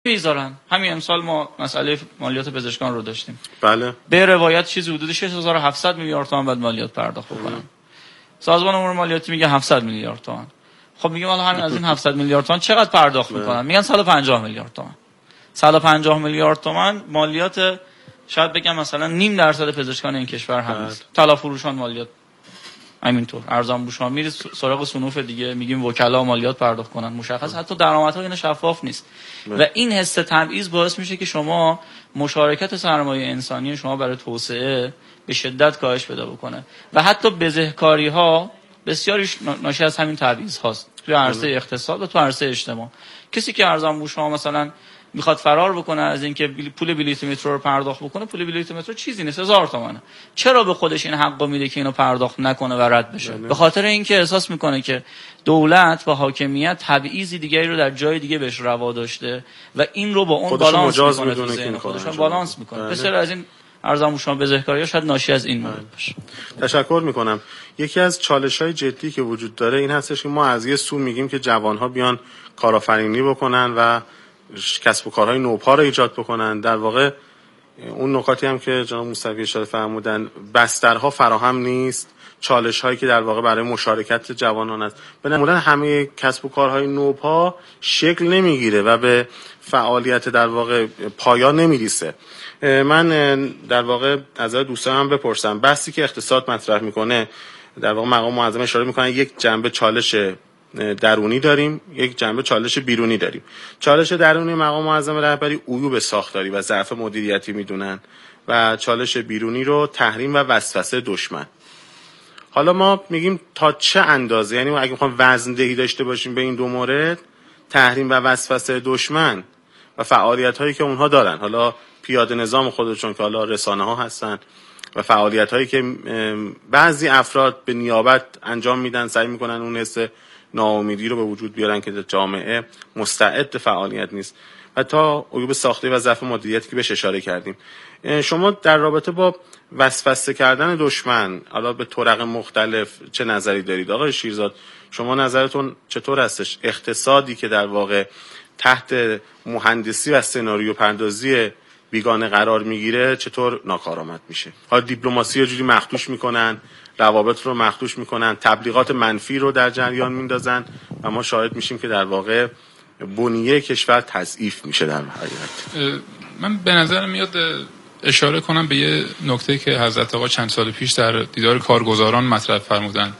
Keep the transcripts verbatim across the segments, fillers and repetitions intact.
میذارن. همین امسال ما مسئله مالیات پزشکان رو داشتیم. بله. به روایت چیزی حدود شش هزار و هفتصد میلیارد تومان بعد مالیات پرداخت بکنن. سازمان امور مالیاتی میگه هفتصد میلیارد تومان. خب میگم حالا همین از این هفتصد میلیارد تومان چقدر پرداخت میکنن؟ میگن صد و پنجاه میلیارد تومان. صد و پنجاه میلیارد تومان مالیات، شاید بگم مثلا نیم درصد پزشکان این کشور هست. طلا فروشان مالیات همینطور، ارزان بوشان میره سراغ صنوف دیگه، میگیم وکلا مالیات پرداخت کنن، مشخص حتی درآمدها اینا شفاف نیست. و این حس تبعیض باعث میشه که شما مشارکت سرمایه انسانی شما برای توسعه به شدت کاهش پیدا بکنه و حتی بزهکاری ها بسیاریش ناشی از همین تبعیض هاست توی عرصه اقتصاد و تو عرصه اجتماع. کسی که ارزان بوش ها مثلا میخواد فرار بکنه از اینکه پول بلیط مترو رو پرداخت بکنه، پول بلیط مترو چیزی نیست، هزار تومانه. چرا به خودش این حقو میده که اینو پرداخت نکنه و رد بشه؟ به خاطر اینکه احساس میکنه که دولت و حاکمیت تبعیضی دیگری رو در جای دیگه بهش روا داشته و این رو با اون بالانس میکنه، تو ذهن خودشون بالانس میکنه. بسیار از این ارزان بوشان بزهکاری‌ها شاید ناشی از این مورد باشه. تشکر میکنم. یکی از چالش‌های جدی که وجود داره این هستش که ما از یه سو میگیم که جوان‌ها بیان کارآفرینی بکنن و کسب و کارهای نوپا رو ایجاد بکنن. در واقع اون نکاتی هم که جناب موسوی اشاره فرمودن، بسترها فراهم نیست، چالش هایی که در واقع برای مشارکت جوانان است. به نمودن همه کسب و کارهای نوپا شکل نمیگیره و به فعالیت در واقع پایا نمیرسه. من در واقع از دوستانم بپرسم، بحثی که اقتصاد مطرح میکنه در واقع مقام معظم اشاره میکنه یک جنبه چالش درونی داریم، یک جنبه چالش بیرونی داریم. چالش درونی مقام معظم رهبری عیوب ساختاری و ضعف مدیریتی میدونن و چالش بیرونی رو تحریم و وسوسه دشمن. حالا ما میگیم تا چه اندازه، یعنی اگه میخوام وزن دهی داشته باشیم به این دو مورد، تحریم و وسوسه دشمن و فعالیت هایی که اونها دارن، حالا پیاده نظام خودشون که حالا رسانه ها هستن و فعالیت هایی که بعضی افراد به نیابت انجام میدن، سعی میکنن اون حس ناامیدی رو به وجود بیارن که جامعه مستعد فعالیت نیست و تا عیوب ساختاری و ضعف مدیریتی که بهش اشاره کردیم. شما در رابطه با وسوسه کردن دشمن حالا به طرق مختلف چه نظری دارید؟ آقای شیرزاد شما نظرتون چطور هستش؟ اقتصادی که در واقع تحت مهندسی و سناریو پردازی بیگانه قرار میگیره چطور ناکارآمد میشه؟ حالا دیپلماسی رو جوری مخدوش میکنن، روابط رو مخدوش میکنن، تبلیغات منفی رو در جریان میندازن و ما شاهد میشیم که در واقع بنیه کشور تضعیف میشه. در حقیقت من به نظر میاد اشاره کنم به یه نکته که حضرت آقا چند سال پیش در دیدار کارگزاران مطرح فرمودن،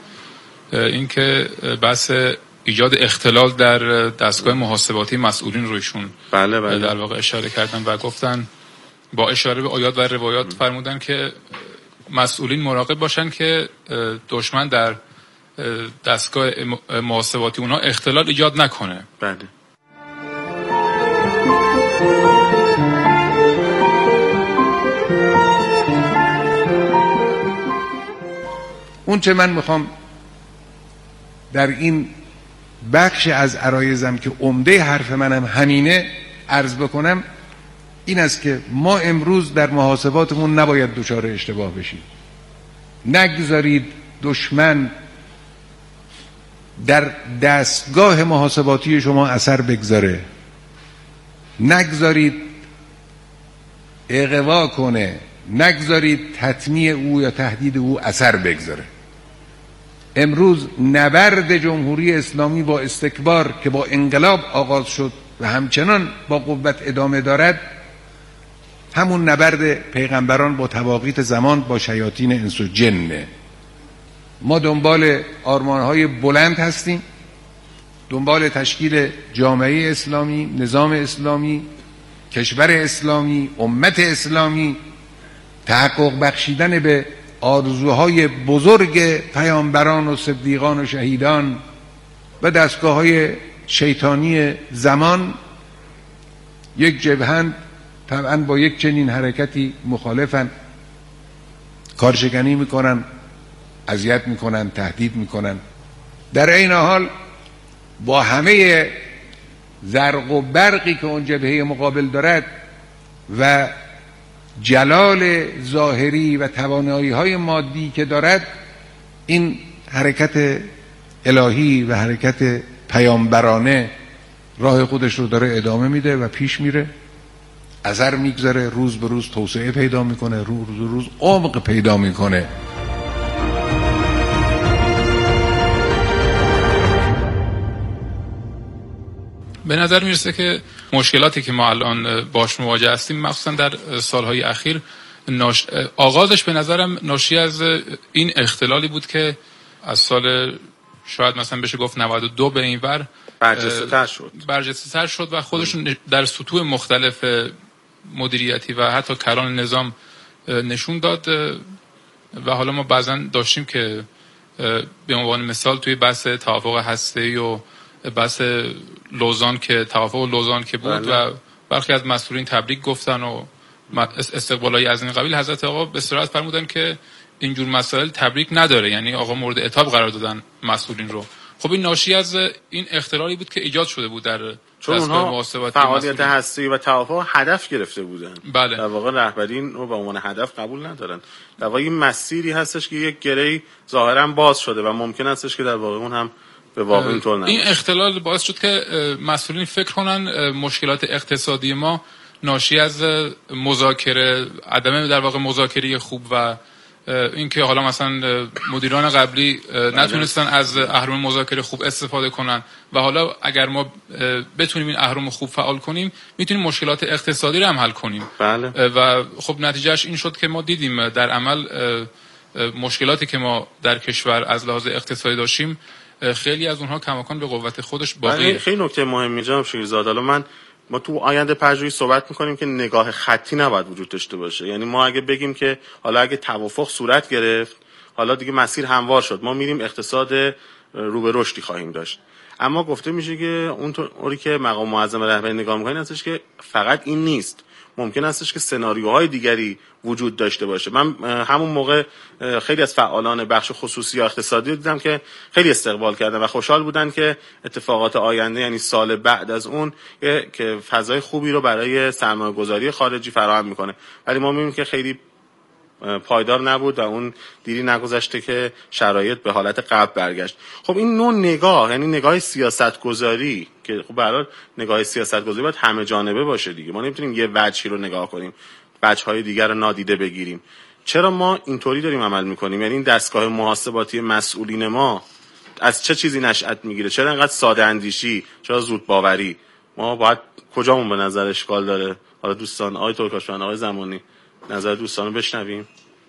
اینکه بحث ایجاد اختلال در دستگاه محاسباتی مسئولین رویشون بله بله. در واقع اشاره کردن و گفتن با اشاره به آیات و روایات فرمودن که مسئولین مراقب باشن که دشمن در دستگاه محاسباتی اونها اختلال ایجاد نکنه. بله. اون چه من میخوام در این بخش از عرایزم که عمده حرف منم همینه عرض بکنم این است که ما امروز در محاسباتمون نباید دچار اشتباه بشیم. نگذارید دشمن در دستگاه محاسباتی شما اثر بگذاره، نگذارید اغوا کنه، نگذارید تطمیع او یا تهدید او اثر بگذاره. امروز نبرد جمهوری اسلامی با استکبار که با انقلاب آغاز شد و همچنان با قوت ادامه دارد، همون نبرد پیغمبران با تواقیت زمان با شیاطین انس و جنه. ما دنبال آرمانهای بلند هستیم، دنبال تشکیل جامعه اسلامی، نظام اسلامی، کشور اسلامی، امت اسلامی، تحقق بخشیدن به آرزوهای بزرگ پیامبران و صدیقان و شهیدان و دستگاه‌های شیطانی زمان. یک جبهند طبعا با یک چنین حرکتی مخالفن، کارشکنی میکنن، اذیت میکنن، تهدید میکنن. در این حال با همه زرق و برقی که اون جبهه مقابل دارد و جلال ظاهری و توانایی های مادی که دارد، این حرکت الهی و حرکت پیامبرانه راه خودش رو داره ادامه میده و پیش میره، اثر میگذاره، روز به روز توسعه پیدا میکنه، روز به روز عمق پیدا میکنه. به نظر میرسه که مشکلاتی که ما الان باش مواجه هستیم مخصوصا در سالهای اخیر ناش... آغازش به نظرم ناشی از این اختلالی بود که از سال شاید مثلا بشه گفت نود و دو به این ور برجسته تر شد برجسته تر شد و خودشون در سطوح مختلف مدیریتی و حتی کلان نظام نشون داد. و حالا ما بعضا داشتیم که به عنوان مثال توی بحث توافق هسته‌ای و بحث لوزان که توافق لوزان که بود بله. و برخی از مسئولین تبریک گفتن و استقبالایی از این قبیل، حضرت آقا به صراحت فرمودن که اینجور مسائل تبریک نداره، یعنی آقا مورد عتاب قرار دادن مسئولین رو. خب این ناشی از این اختلالی بود که ایجاد شده بود در چون اونها فعالیت هستی و توافق هدف گرفته بودن. بله. در واقع رهبری رو به عنوان هدف قبول ندارن. در واقع این مسیری هستش که یک گره‌ای ظاهرا باز شده و ممکن هستش که در واقع اون هم به واقع اینطور نباشه. این اختلال باعث شد که مسئولین فکر کنن مشکلات اقتصادی ما ناشی از مذاکره، عدم در واقع مذاکره خوب و اینکه حالا مثلا مدیران قبلی نتونستن از اهرم مذاکره خوب استفاده کنن و حالا اگر ما بتونیم این اهرم خوب فعال کنیم میتونیم مشکلات اقتصادی رو هم حل کنیم. بله. و خب نتیجهش این شد که ما دیدیم در عمل مشکلاتی که ما در کشور از لحاظ اقتصادی داشتیم خیلی از اونها کماکان به قوت خودش باقیه. خیلی نکته مهمی جناب شیرزاد. حالا من ما تو آینده پژوهی صحبت میکنیم که نگاه خطی نباید وجود داشته باشه. یعنی ما اگه بگیم که حالا اگه توافق صورت گرفت، حالا دیگه مسیر هموار شد، ما میریم اقتصاد رو به رشدی خواهیم داشت. اما گفته میشه که اونطوری که مقام معظم رهبری نگاه میکنین هستش که فقط این نیست، ممکن هستش که سناریوهای دیگری وجود داشته باشه. من همون موقع خیلی از فعالان بخش خصوصی یا اقتصادی رو دیدم که خیلی استقبال کردن و خوشحال بودن که اتفاقات آینده، یعنی سال بعد از اون، که فضای خوبی رو برای سرمایه‌گذاری خارجی فراهم میکنه. ولی ما میبینیم که خیلی پایدار نبود و اون دیری نگذشته که شرایط به حالت قبل برگشت. خب این نوع نگاه، یعنی نگاه سیاستگذاری که خب به هر حال نگاه سیاستگذاری باید همه جانبه باشه دیگه. ما نمیتونیم یه وجهی رو نگاه کنیم، وجه‌های دیگر رو نادیده بگیریم. چرا ما اینطوری داریم عمل میکنیم؟ یعنی این دستگاه محاسباتی مسئولین ما از چه چیزی نشأت میگیره؟ چرا اینقدر ساده اندیشی؟ چرا زود باوری؟ ما باید کجامون به نظر اشکال داره؟ حالا دوستان، آقای ترکاشان، آقای زمانی، نظر دوستان رو بشنویم.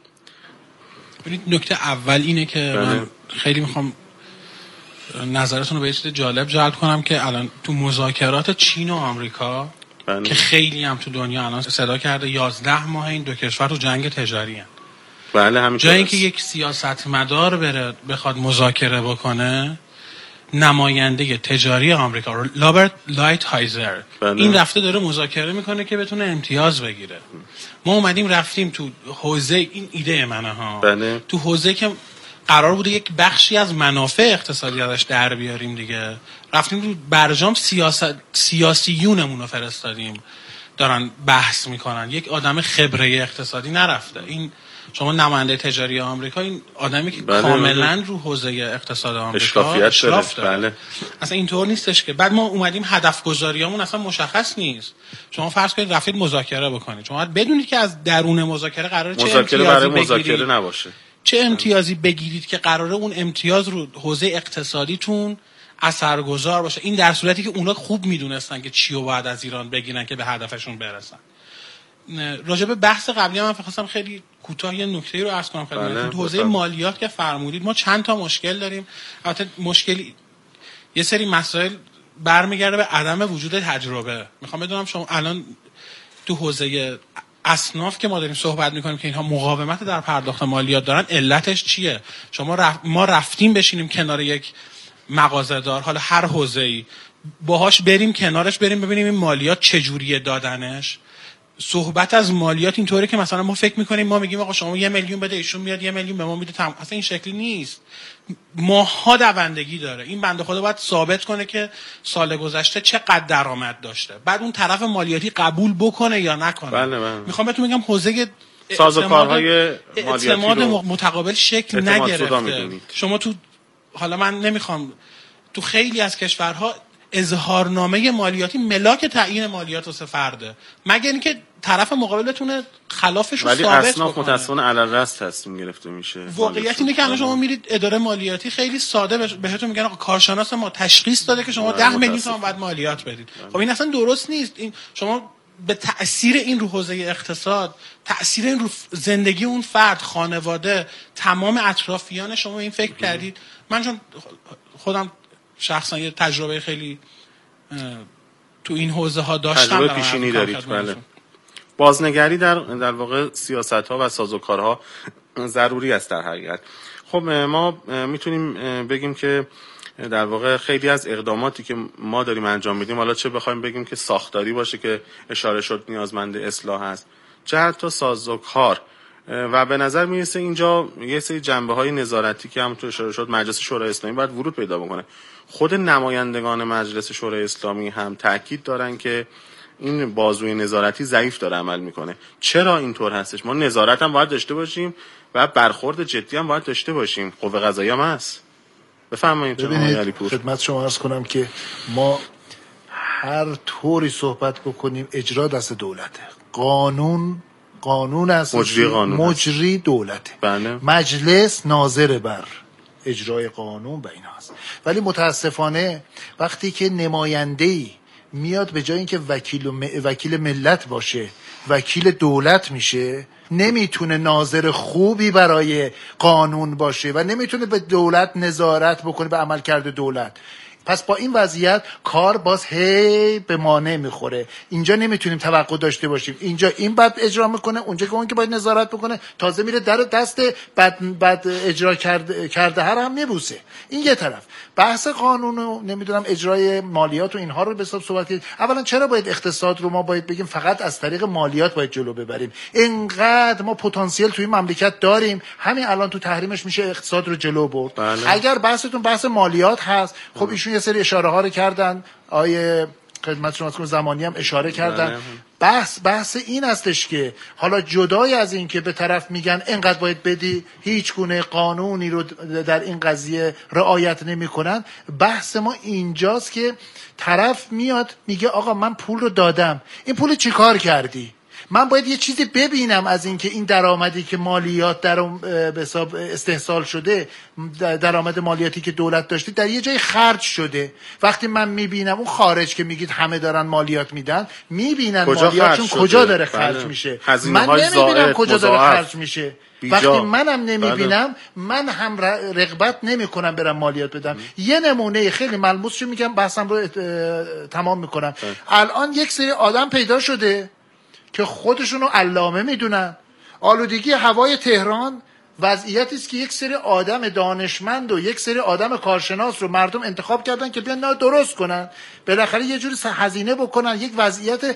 ببینید نکته اول اینه که بله. من خیلی میخوام نظرتون رو به یه چیز جالب جلب کنم که الان تو مذاکرات چین و آمریکا بله. که خیلی هم تو دنیا الان صدا کرده یازده ماه این دو کشور تو جنگ تجاری هستند. بله همین. جای اینکه یک سیاستمدار بره بخواد مذاکره بکنه، نماینده تجاری آمریکا رابرت لایتهایزر بله. این رفته داره مذاکره میکنه که بتونه امتیاز بگیره. ما اومدیم رفتیم تو حوزه، این ایده منه ها بله. تو حوزه که قرار بوده یک بخشی از منافع اقتصادی ازش در بیاریم دیگه، رفتیم تو برجام سیاست سیاسیونمون رو فرستادیم دارن بحث میکنن. یک آدم خبره اقتصادی نرفته. این شما نماینده تجاری آمریکا، این آدمی که بله کاملا بله. رو حوزه اقتصاد آمریکا اشراف داره. بله. اصلا اینطور نیستش که بعد ما اومدیم هدف گذاریامون اصلا مشخص نیست. شما فرض کنید رفتید مذاکره بکنید، شما باید بدونید که از درون مذاکره قراره چه امتیازی برای مذاکره نباشه، چه امتیازی بگیرید که قراره اون امتیاز رو حوزه اقتصادیتون اثرگذار باشه. این در صورتی که اونا خوب میدونستن که چی رو باید از ایران بگیرن که به هدفشون برسن. راجع به بحث قبلی هم من خواستم خیلی کوتاه یه نکته رو عرض کنم خدمتتون. تو حوزه مالیات که فرمودید ما چند تا مشکل داریم. البته مشکلی یه سری مسائل برمیگرده به عدم وجود تجربه. میخوام بدونم شما الان تو حوزه اصناف که ما داریم صحبت میکنیم که اینها مقاومت در پرداخت مالیات دارن، علتش چیه؟ شما رف... ما رفتیم بشینیم کنار یک مغازه‌دار، حالا هر حوزه‌ای باهاش بریم کنارش، بریم ببینیم این مالیات چجوریه دادنش. صحبت از مالیات اینطوره که مثلا ما فکر میکنیم، ما میگیم آقا شما یه میلیون بده، ایشون میاد یه میلیون به ما میده، تم... اصلا این شکلی نیست. ماها دوندگی داره. این بنده خدا باید ثابت کنه که سال گذشته چقدر درآمد داشته، بعد اون طرف مالیاتی قبول بکنه یا نکنه. بله بله. میخوام بهتون بگم حوزه سازوکارهای اعتماد متقابل شکل نگرفته. شما تو، حالا من نمیخوام، تو خیلی از کشورها اظهارنامه مالیاتی ملاک تعیین مالیات واسه فرده، مگر اینکه طرف مقابل بتونه خلافش رو ثابت بکنه. ولی اصناف متأسفانه علی الرأس تصمیم گرفته میشه. واقعیت اینه که الان شما میرید اداره مالیاتی خیلی ساده بهتون میگن آقا کارشناس ما تشخیص داده که شما ده میلیون تومان باید مالیات بدید. خب این اصلا درست نیست. این شما به تأثیر این رو حوزه اقتصاد، تأثیر این رو زندگی اون فرد، خانواده، تمام اطرافیان شما این فکر کردید؟ من چون خودم شخصا یه تجربه خیلی تو این حوزه ها داشتم، تجربه پیشینی دارید. بله. بازنگری در در واقع سیاست ها و سازوکارها ضروری است در حقیقت. خب ما میتونیم بگیم که در واقع خیلی از اقداماتی که ما داریم انجام میدیم، حالا چه بخوایم بگیم که ساختاری باشه که اشاره شد نیازمند اصلاح است، چه حتی سازوکار، و به نظر میرسه اینجا یه سری جنبه های نظارتی که همونطور اشاره شد مجلس شورای اسلامی باید ورود پیدا بکنه. خود نمایندگان مجلس شورای اسلامی هم تاکید دارن که این بازوی نظارتی ضعیف داره عمل میکنه. چرا اینطور هستش؟ ما نظارت هم باید داشته باشیم و برخورد جدی هم باید داشته باشیم. قوه قضاییه هم هست. بفرمایید جناب علیپور. خدمت شما عرض کنم که ما هر طوری صحبت بکنیم اجرا دست دولته. قانون قانون است، مجری قانون مجری دولته. بله. مجلس ناظر بر اجرای قانون به این هست. ولی متاسفانه وقتی که نماینده‌ای میاد به جای اینکه وکیل و م... وکیل ملت باشه وکیل دولت میشه، نمیتونه ناظر خوبی برای قانون باشه و نمیتونه به دولت نظارت بکنه به عملکرد دولت. پس با این وضعیت کار باز هی به مانع میخوره. اینجا نمیتونیم توقع داشته باشیم اینجا این بد اجرا میکنه، اونجا که اون که باید نظارت بکنه تازه میره در دست بد, بد اجرا کرده, کرده هر هم میبوسه. این یه طرف. بحث قانون و نمیدونم اجرای مالیات و اینها رو به حساب صحبت کنیم. اولا چرا باید اقتصاد رو ما باید بگیم فقط از طریق مالیات باید جلو ببریم؟ اینقدر ما پتانسیل توی مملکت داریم، همین الان تو تحریمش میشه اقتصاد رو جلو برد. بله. اگر بحثتون بحث مالیات هست، خب ایشون یه سری اشاره ها رو کردن، آیه خدمت شما از زمانی هم اشاره کردن. بله. بحث بحث این هستش که حالا جدای از این که به طرف میگن اینقدر باید بدی، هیچ گونه قانونی رو در این قضیه رعایت نمیکنن، بحث ما اینجاست که طرف میاد میگه آقا من پول رو دادم، این پول چیکار کردی؟ من باید یه چیزی ببینم از این که این درآمدی که مالیات در به حساب استحصال شده، درآمد مالیاتی که دولت داشته در یه جای خرج شده. وقتی من میبینم اون خارج که میگید همه دارن مالیات میدن، میبینن مالیاتشون کجا داره خرج بله. میشه. من نمیبینم کجا داره خرج میشه. بیجا. وقتی منم نمیبینم بله. من هم رغبت نمیکنم برم مالیات بدم. م. یه نمونه خیلی ملموس شو میگم بحثم رو تمام میکنم. بله. الان یک سری آدم پیدا شده که خودشونو علامه میدونن. آلودگی هوای تهران وضعیتی است که یک سری آدم دانشمند و یک سری آدم کارشناس رو مردم انتخاب کردن که بیان درست کنن، بالاخره یه جوری هزینه بکنن، یک وضعیت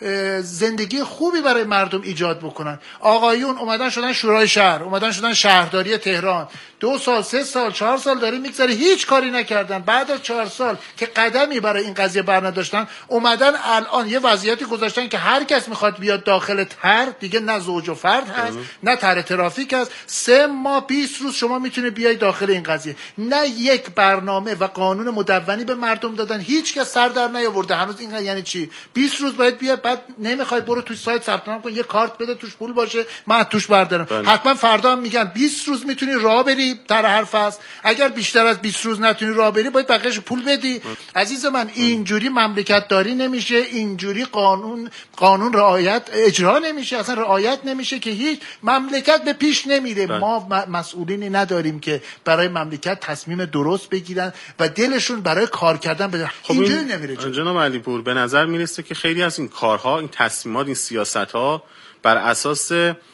زندگی خوبی برای مردم ایجاد بکنن. آقایون اومدن شدن شورای شهر، اومدن شدن شهرداری تهران، دو سال سه سال چهار سال داره میگذره هیچ کاری نکردن. بعد از چهار سال که قدمی برای این قضیه بر نداشتن، اومدن الان یه وضعیتی گذاشتن که هر کس میخواد بیاد داخل طرح، دیگه نه زوج و فرد هست نه طرح ترافیک هست، سه ماه بیست روز شما میتونه بیای داخل این قضیه. نه یک برنامه و قانون مدونی به مردم دادن، هیچ کس سر در نیاورده هنوز. این یعنی چی؟ بیست روز باید بیاد، بعد نمیخوای برو توی سایت ثبت نام کن، یه کارت بده توش پول باشه من توش بردارم. بله. حتما فردا هم میگن بیست روز میتونی راه بری در هر فصل، اگر بیشتر از بیست روز نتونی راه بری باید بقیه‌اش پول بدی. بله. عزیز من اینجوری مملکت داری نمیشه، اینجوری قانون قانون رعایت اجرا نمیشه، اصلا رعایت نمیشه که هیچ مملکت به پیش نمیره. بله. ما مسئولینی نداریم که برای مملکت تصمیم درست بگیرن و دلشون برای کار کردن بده. خب اینجوری این نمیره. جناب علیپور به نظر میرسه که خیلی از این کارها، این تصمیمات، این سیاست‌ها بر اساس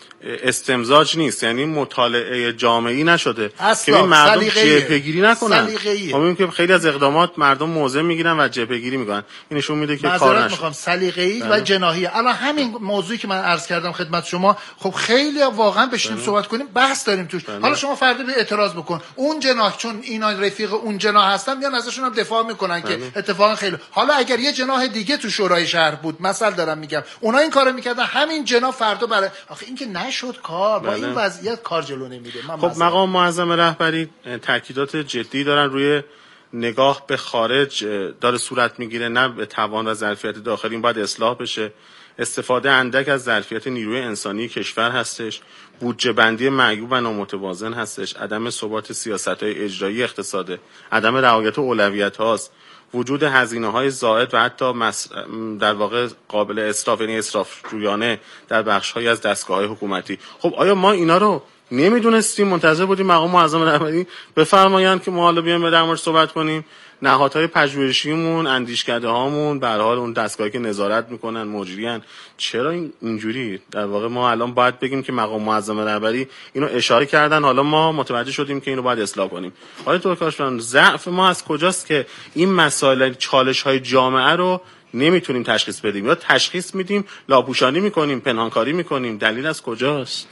استمزاج نیست، یعنی مطالعه جامعی نشده که این مردم جبهه‌گیری نکنن. ما می‌بینیم که خیلی از اقدامات مردم موضع میگیرن و جبهه‌گیری میکنن. این نشون میده که کار نشده. میخوام سلیقه‌ای و جناحی. الان همین موضوعی که من عرض کردم خدمت شما، خب خیلی واقعا بشینیم صحبت کنیم، بحث داریم توش. بله. حالا شما فردا به اعتراض بکن، اون جناح چون اینا رفیق اون جناح هستن میان ازشون هم دفاع میکنن. بله. که اتفاقا خیلی حالا اگر یه جناح دیگه تو شورای شهر بود، مثلا دارم میگم، اونا این کارو میکردن، همین جناح فردا برای آخه این که نشد کار. با این وضعیت کار جلو نمیره. خب مقام معظم رهبری تاکیدات جدی دارن روی نگاه به خارج داره صورت میگیره، نه به توان و ظرفیت داخلی. این باید اصلاح بشه. استفاده اندک از ظرفیت نیروی انسانی کشور هستش، بودجه بندی معیوب و نامتوازن هستش، عدم ثبات سیاست‌های اجرایی اقتصاده، عدم رعایت اولویت هاست، وجود هزینه‌های زائد و حتی مس... در واقع قابل اسراف، یعنی اسراف جویانه در بخش‌هایی از دستگاه‌های حکومتی. خب آیا ما اینا رو نمیدونستیم؟ منتظر بودیم مقام معظم رهبری بفرمایند که ما حالا بیایم در موردش صحبت کنیم؟ نهادهای پژوهشیمون، اندیشکده هامون، به هر حال اون دستگاهی که نظارت میکنن، مجریان، چرا این اینجوری؟ در واقع ما الان باید بگیم که مقام معظم رهبری اینو اشاره کردن، حالا ما متوجه شدیم که اینو باید اصلاح کنیم. آقای ترکاشفران، ضعف ما از کجاست که این مسائل چالش‌های جامعه رو نمیتونیم تشخیص بدیم، یا تشخیص میدیم لاپوشانی میکنیم، پنهانکاری میکنیم؟ دلیل از کجاست؟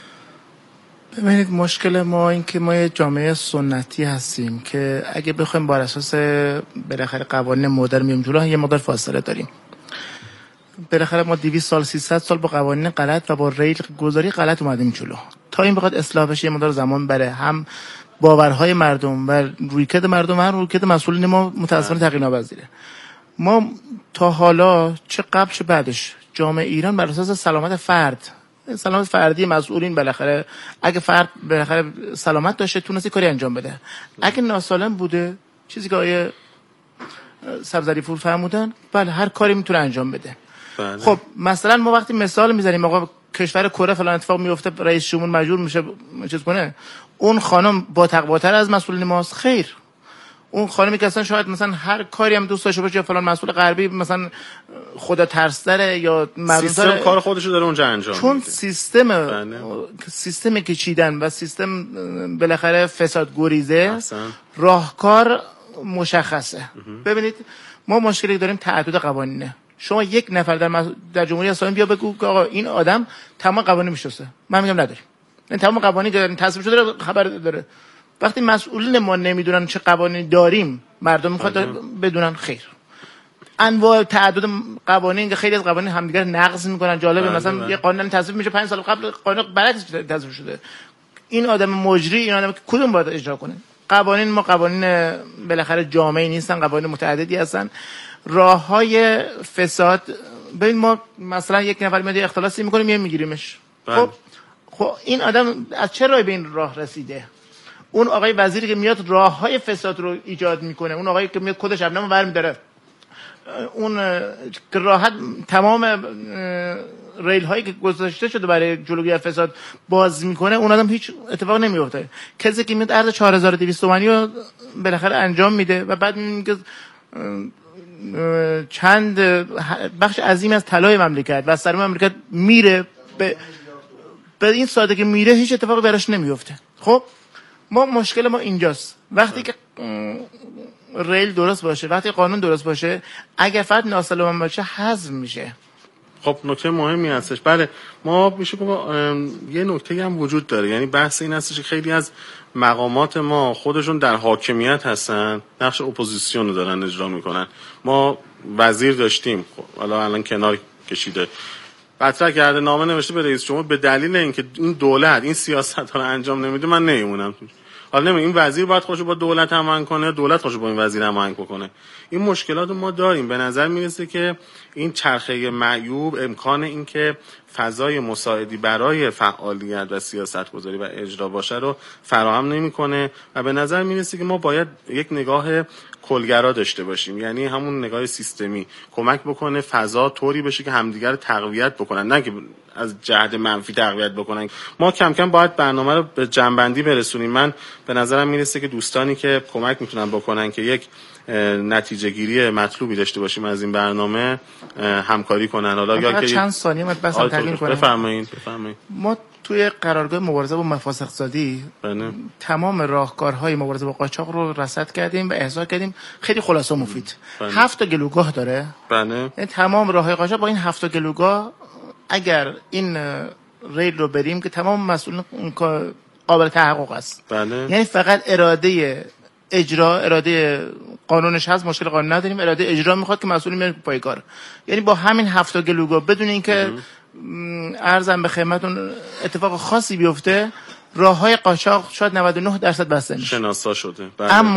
ببینید، مشکل ما این که ما یه جامعه سنتی هستیم که اگه بخوایم بر اساس بالاخره قوانین مدرن میام جلو، یه مقدار فاصله داریم. بالاخره ما دویست سال سیصد سال با قوانین غلط و با ریل گذاری غلط اومدیم جلو. تا این بخواد اصلاح بشه یه مقدار زمان بره. هم باورهای مردم و رویکرد مردم، هم رویکرد مسئولین ما متأسفانه تغییر ناپذیره. ما تا حالا چه قبل چه بعدش جامعه ایران بر اساس سلامت فرد، سلامت فردی مسئولین، بالاخره اگه فرد بالاخره سلامت داشته تونستی کاری انجام بده. اگه ناسالم بوده، چیزی که آیه سبزری پور فرمودن، بله هر کاری میتونه انجام بده. بله. خب مثلا ما وقتی مثال میزنیم آقا کشور کره فلان اتفاق میفته، رئیس جمهور مجبور میشه چیز کنه، اون خانم با تقواتر از مسئولین ماست؟ خیر. اون خانمی که اصلا شاید مثلا هر کاری هم دوست داشته باشه، یا فلان مسئول غربی مثلا خدا ترسدره یا سیستم کار خودشو داره اونجا انجام میده، چون سیستم بله. سیستمی که چیدن و سیستم بالاخره فساد گریزه، راهکار مشخصه. ببینید ما مشکلی داریم، تعدد قوانینه. شما یک نفر در مز... در جمهوری اسلامی بیا بگو که آقا این آدم تمام قوانین میشناسه، من میگم نداریم. این تمام قوانین که تصویب شده خبر داره. وقتی مسئولین ما نمیدونن چه قوانین داریم، مردم میخواد بدونن؟ خیر. انواع تعدد قوانین که خیلی از قوانین همدیگر نقض میکنن. جالبه مثلا بله. یه قانون تصویب میشه پنج سال قبل قانون برعکسش تصویب شده. این آدم مجری، این آدم کدوم باید اجرا کنه؟ قوانین ما قوانین بالاخره جامعی نیستن، قوانین متعددی هستن. راههای فساد، ببین ما مثلا یک نفر میاد اختلاسی میکنه میایم میگیریمش. خب خب این آدم از چه راهی به این راه رسیده؟ اون آقای وزیری که میاد راههای فساد رو ایجاد میکنه، اون آقایی که میاد خودش شبنمو برمی‌داره، اون که راحت تمام ریل هایی که گذاشته شده برای جلوگیری فساد باز میکنه، اون آدم هیچ اتفاق نمیفته. کسی که میاد ارز چهار هزار و دویست تومانی رو بالاخره انجام میده و بعد میگه چند بخش عظیمی از طلای مملکت و سرمایه مملکت میره به به این ساده که میره، هیچ اتفاقی براش نمیفته. خب ما مشکل ما اینجاست. وقتی که ریل درست باشه، وقتی قانون درست باشه، اگر فرد ناسالم باشه حذف میشه. خب نکته مهمی هستش. بله ما میشه گفت یه نکته هم وجود داره، یعنی بحث این هستش که خیلی از مقامات ما خودشون در حاکمیت هستن، نقش اپوزیسیون رو دارن اجرا میکنن. ما وزیر داشتیم، خب حالا الان کنار کشیده، مطرح کرده، نامه نوشته به رئیس جمهور به دلیل اینکه این دولت این سیاست رو انجام نمیده من نمیمونم. حالا نمی این وزیر باید خودشو با دولت هماهنگ کنه، دولت خودشو با این وزیر هماهنگ بکنه. این مشکلات رو ما داریم. به نظر میرسه که این چرخه معیوب امکان این که فضای مساعدی برای فعالیت و سیاست گذاری و اجرا باشه رو فراهم نمیکنه و به نظر میرسه که ما باید یک نگاه کلگرا داشته باشیم، یعنی همون نگاه سیستمی، کمک بکنه فضا طوری بشه که همدیگر رو تقویت بکنن، نه که از جهت منفی تقویت بکنن. ما کم کم باید برنامه رو به جنبندی برسونیم. من به نظرم میرسه که دوستانی که کمک میتونن بکنن که یک نتیجه گیری مطلوبی داشته باشیم از این برنامه همکاری کنن. حالا یا که چند ثانیه من بس تغییر کنم. بفرمایید بفرمایید. ما توی قرارگاه مبارزه با مفاسد اقتصادی بله. تمام راهکارهای مبارزه با قاچاق رو رصد کردیم و احضار کردیم. خیلی خلاصه و مفید. بله. هفت تا گلوگاه داره. بله. یعنی تمام راههای قاچاق با این هفت تا گلوگاه اگر این ریل رو بریم که تمام مسئولین قابل تحقق است. بله. یعنی فقط اراده اجرا، اراده قانونش هست، مشکل قانون نداریم، اراده اجرا میخواد که مسئولین میان پای کار. یعنی با همین هفت تا گلوگاه بدون اینکه ارزم به خدمتتون اتفاق خاصی بیفته، راههای قاچاق شاید نود و نه درصد بسته میشه. شناسا شده. بله. اما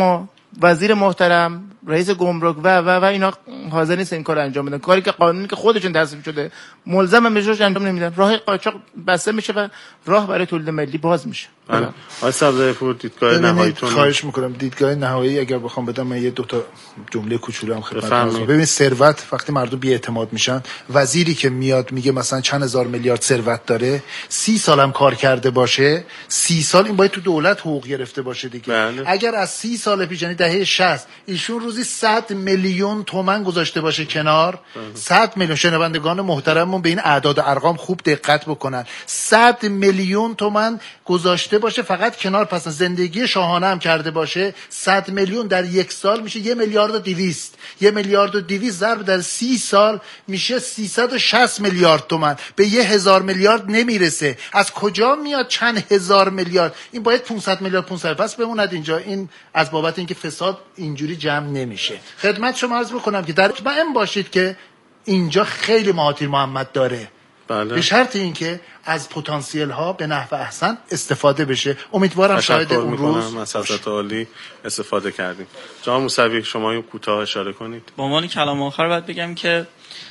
وزیر محترم، رئیس گمرک و و و اینا حاضر نیست این کار انجام بدن. کاری که قانونی که خودشون تصویب شده ملزم بهش انجام نمیدن. راه قاچاق بسته میشه و راه برای تولید ملی باز میشه. بله. آقای سبزری‌پور دیدگاه نهاییتون؟ خواهش میکنم دیدگاه نهایی اگر بخوام بدم من یه دو تا جمله کوچولو هم خدمتتون بگم. ببین ثروت وقتی مردم بی اعتماد میشن، وزیری که میاد میگه مثلا چند هزار میلیارد ثروت داره، سی سالم کار کرده باشه، سی سال این باید تو دولت حقوق گرفته باشه دیگه. بله. اگر از سی سال پیش یعنی دهه شصت ایشون روزی صد میلیون تومان گذاشته باشه کنار، صد میلیون، شنوندگان محترممون به این اعداد و ارقام خوب دقت بکنن، صد میلیون تومان گذاشته باشه فقط کنار، پس زندگی شاهانه هم کرده باشه، صد میلیون در یک سال میشه یه میلیارد و دویست، یه میلیارد و دویست ضرب در سی سال میشه سیصد و شصت میلیارد تومان، به یه هزار میلیارد نمیرسه. از کجا میاد چند هزار میلیارد؟ این باید پانصد میلیارد پانصد پس بموند اینجا. این از بابت اینکه فساد اینجوری جمع نمیشه. خدمت شما عرض بکنم که در مطمئن باشید که اینجا خیلی مهاتیر محمد داره. بله. به شرط اینکه از پتانسیل ها به نحو احسن استفاده بشه. امیدوارم شاید اون روز از حضرت عالی استفاده کردیم. جناب موسوی شما این کوتاه اشاره کنید. به عنوان کلام آخر باید بگم که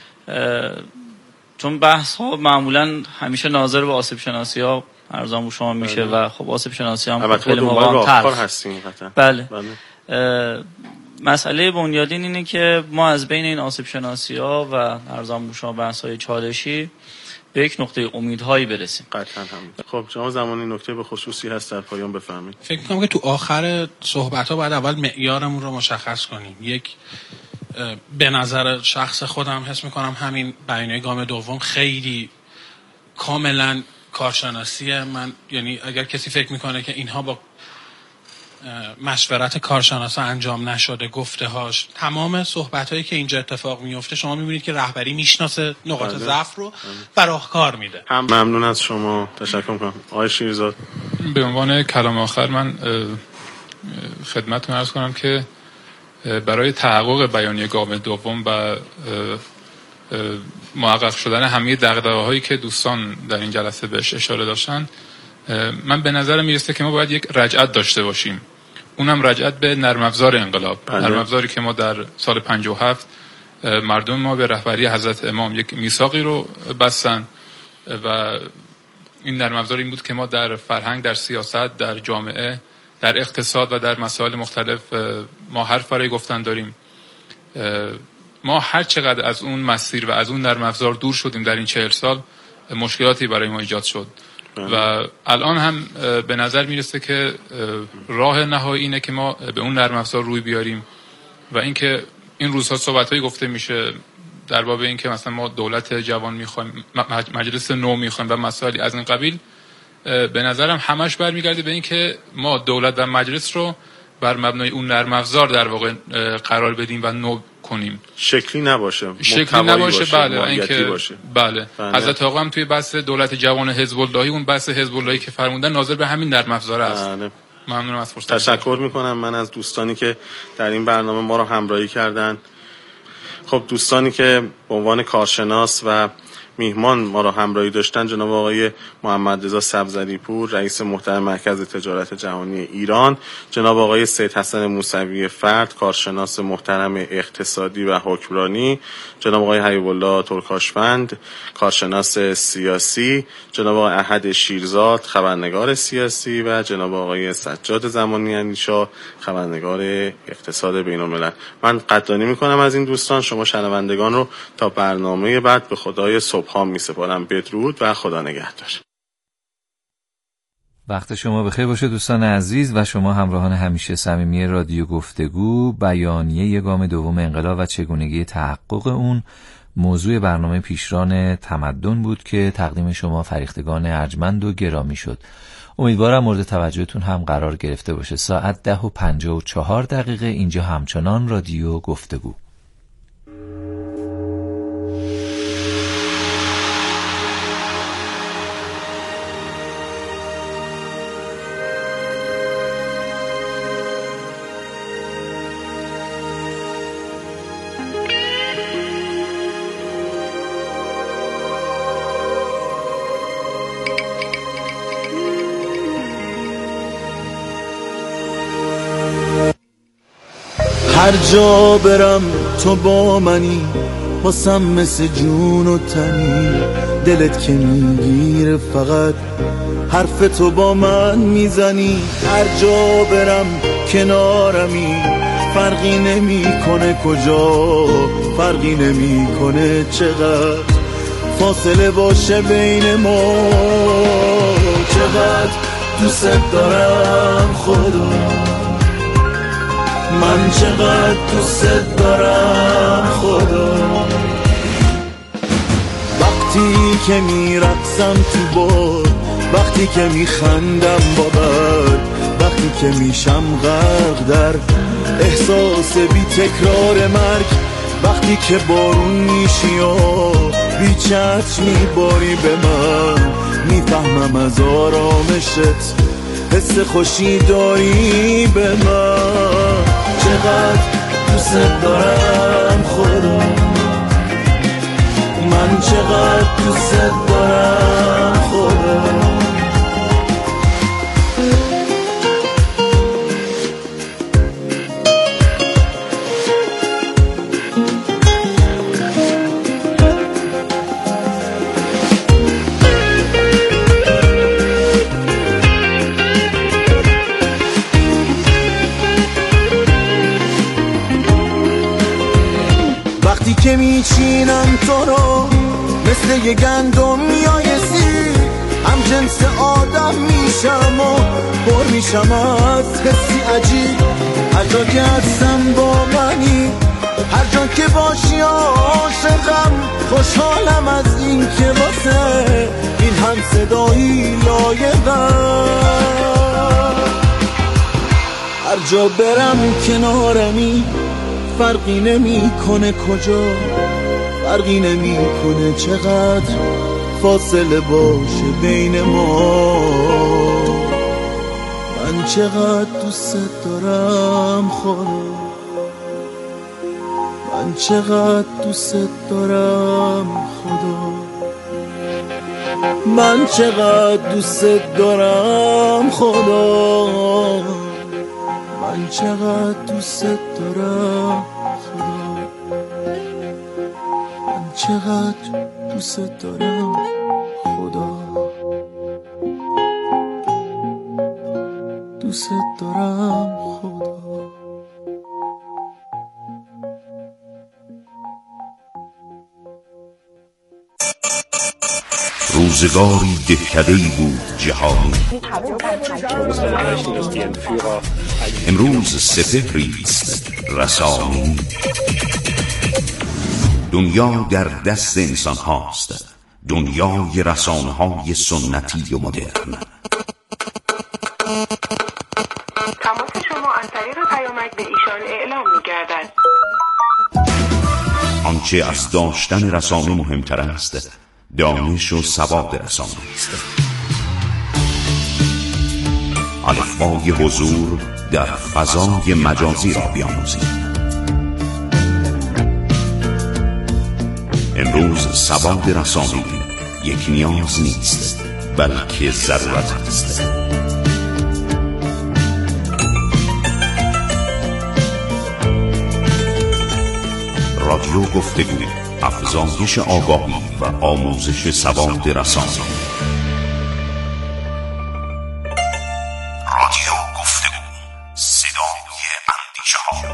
چون بحث ها معمولا همیشه ناظر به آسیب شناسی ها ارزان به شما میشه بله. و خب آسیب شناسی هم البته خیلی موقع موقع هستیم قطعا. بله, بله. مسئله بنیادین اینه که ما از بین این آسیب شناسی ها و ارزان به شما بحث های چالشی به یک نقطه امیدهایی برسیم. قطعا هم. خب جناب زمانی نکته به خصوصی هست در پایان بفرمایید. فکر می‌کنم که تو آخر صحبت‌ها باید اول معیارمون رو مشخص کنیم. یک به نظر شخص خودم حس می‌کنم همین بیانیه گام دوم خیلی کاملا کارشناسیه. من یعنی اگر کسی فکر می‌کنه که اینها با مشورت کارشناسا انجام نشده، گفته هاش، تمام صحبت هایی که اینجا اتفاق میفته شما میبینید که رهبری میشناسه نقاط ضعف رو و راهکار میده. ممنون از شما، تشکر میکنم. آقای شیرزاد به عنوان کلام آخر من خدمتتون عرض کنم که برای تحقق بیانیه گام دوم و محقق شدن همه دغدغه‌هایی که دوستان در این جلسه بهش اشاره داشتن، من به نظر میرسه که ما باید یک رجعت داشته باشیم، اونم رجعت به نرم افزار انقلاب. بله. نرم افزاری که ما در سال پنجاه و هفت مردم ما به رهبری حضرت امام یک میثاقی رو بستن و این نرم افزار این بود که ما در فرهنگ، در سیاست، در جامعه، در اقتصاد و در مسائل مختلف ما حرف برای گفتن داریم. ما هر چقدر از اون مسیر و از اون نرم افزار دور شدیم در این چهل سال، مشکلاتی برای ما ایجاد شد. و الان هم به نظر میرسه که راه نهایی اینه که ما به اون نرم افزار روی بیاریم و اینکه این روزها صحبتایی گفته میشه در باب اینکه مثلا ما دولت جوان میخوایم، مجلس نو میخوایم و مسائلی از این قبیل، به نظرم همش برمیگرده به اینکه ما دولت و مجلس رو بر مبنای اون نرم افزار در واقع قرار بدیم و نو کنیم. شکلی نباشه، شکلی نباشه، باشه، بله اینکه باشه. بله. بله. حضرت آقا هم توی بحث دولت جوان حزب اللهی، اون بحث حزب اللهی که فرمودن ناظر به همین نرم افزار است. بله. ممنونم از فرصت. تشکر میکنم من از دوستانی که در این برنامه ما رو همراهی کردن. خب دوستانی که به عنوان کارشناس و میهمان ما را همراهی داشتن، جناب آقای محمد رضا سبزری‌پور رئیس محترم مرکز تجارت جهانی ایران، جناب آقای سید حسن موسوی فرد کارشناس محترم اقتصادی و حکمرانی، جناب آقای حبیب الله ترکاشفند کارشناس سیاسی، جناب آقای احد شیرزاد خبرنگار سیاسی و جناب آقای سجاد زمانی اندیشا خبرنگار اقتصاد بین‌الملل. من قدردانی میکنم از این دوستان. شما شنوندگان رو تا برنامه بعد به خدای صبح ها می سپارم. بدرود و خدا نگهدار. وقت شما بخیر باشه دوستان عزیز و شما همراهان همیشه صمیمی رادیو گفتگو. بیانیه گام دوم انقلاب و چگونگی تحقق اون موضوع برنامه پیشران تمدن بود که تقدیم شما فریختگان ارجمند و گرامی شد. امیدوارم مورد توجهتون هم قرار گرفته باشه. ساعت ده و پنجاه و چهار دقیقه اینجا همچنان رادیو گفتگو. هر جا برم تو با منی، واسم مثل جون و تنی. دلت که میگیره فقط حرف تو با من میزنی. هر جا برم کنارمی، فرقی نمیکنه کجا، فرقی نمیکنه چقدر فاصله باشه بین ما. چقدر دوست دارم خدا، من چقدر دوست دارم خدا. وقتی که میرقصم تو باد، وقتی که میخندم با برد، وقتی که میشم غرق در احساس بی تکرار مرگ، وقتی که بارون میشی و بی چتر میباری به من، میفهمم از آرامشت حس خوشی داری به من. چقدر دوست دارم خدا، من چقدر دوست دارم خدا. که میچینم تو رو مثل یه گندم میایسی، هم جنس آدم میشم و پر میشم از حسی عجیب. هر جا که هستم با منی، هر جا که باشی عاشقم، خوشحالم از این که واسه این هم صدایی لایقم. هر جا برم کنارمی، فرقی نمی کنه کجا، فرقی نمی کنه چقدر فاصله باشه بین ما. من چقدر دوست دارم خدا، من چقدر دوست دارم خدا، من چقدر دوست دارم خدا، من چقدر دوست دارم خدا، من چقدر دوست دارم خدا، دوست دارم خدا. روزگاری دهکده‌ای بود جهانی، امروز سپهری است رسانی. دنیا در دست انسان هاست، دنیای رسانه های سنتی و مدرن. تماس شما از طریق پیامک به ایشان اعلام می‌گردد. آنچه از داشتن رسانه مهمتر است، دانش و سواد رسانه است. الفبای حضور در فضای مجازی را بیاموزید. امروز سواد رسانه یک نیاز نیست، بلکه ضرورت است. رادیو گفتگو، افزایش آگاهی و آموزش سواد رسانه. رادیو گفتگو، صدای اندیشه‌ها.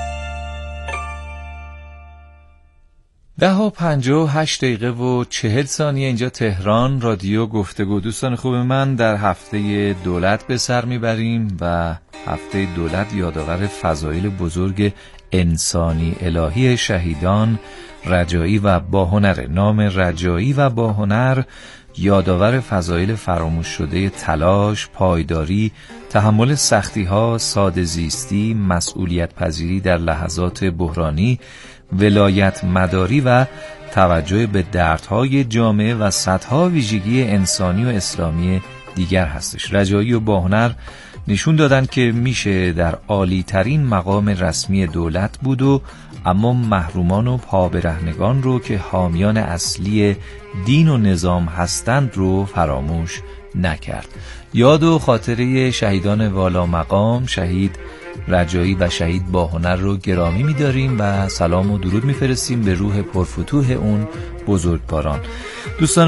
ده و پنجاه و هشت دقیقه و چهل ثانیه اینجا تهران. رادیو گفتگو. دوستان خوب من، در هفته دولت به سر میبریم و هفته دولت یادآور فضایل بزرگ انسانی الهی شهیدان رجایی و باهنر. نام رجایی و باهنر یادآور فضایل فراموش شده تلاش، پایداری، تحمل سختی‌ها، ساده زیستی، مسئولیت پذیری در لحظات بحرانی، ولایت مداری و توجه به دردهای جامعه و صدها ویژگی انسانی و اسلامی دیگر هستش. رجایی و باهنر نشون دادن که میشه در عالی ترین مقام رسمی دولت بود و اما محرومان و پابرهنگان رو که حامیان اصلی دین و نظام هستند رو فراموش نکرد. یاد و خاطره شهیدان والا مقام، شهید رجایی و شهید باهنر رو گرامی می‌داریم و سلام و درود می‌فرستیم به روح پرفتوح اون بزرگواران. دوستان